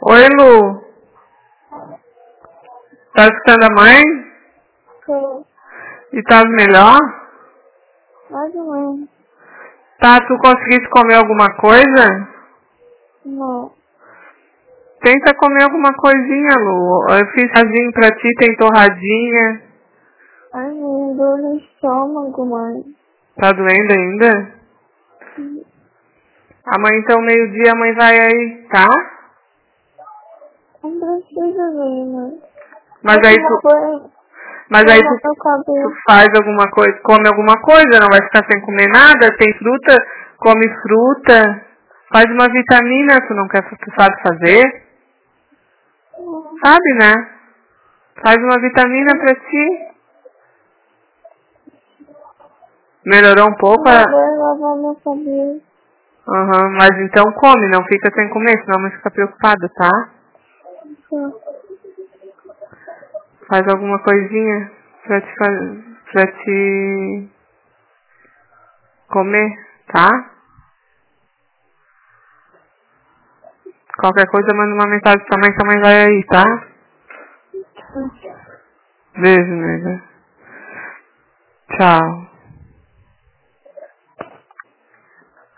Oi, Lu. Tá escutando a mãe? Tô. E tá melhor? Mais ou menos. Tá, tu conseguiste comer alguma coisa? Não. Tenta comer alguma coisinha, Lu. Eu fiz radinho pra ti, tem torradinha. Ai, me dor no estômago, mãe. Tá doendo ainda? Amanhã, então, meio-dia, a mãe vai aí, tá? Não precisa vir, mãe. Mas aí tu faz alguma coisa, come alguma coisa, não vai ficar sem comer nada. Tem fruta, come fruta. Faz uma vitamina, tu não quer, tu sabe fazer? Sabe, né? Faz uma vitamina pra ti. Melhorou um pouco? Eu vou lavar minha cabeça. Mas então come, não fica sem comer, senão a mãe fica preocupada, tá? Faz alguma coisinha pra te comer, tá? Qualquer coisa, manda uma mensagem pra mãe, que a mãe vai aí, tá? Beijo, nega. Tchau.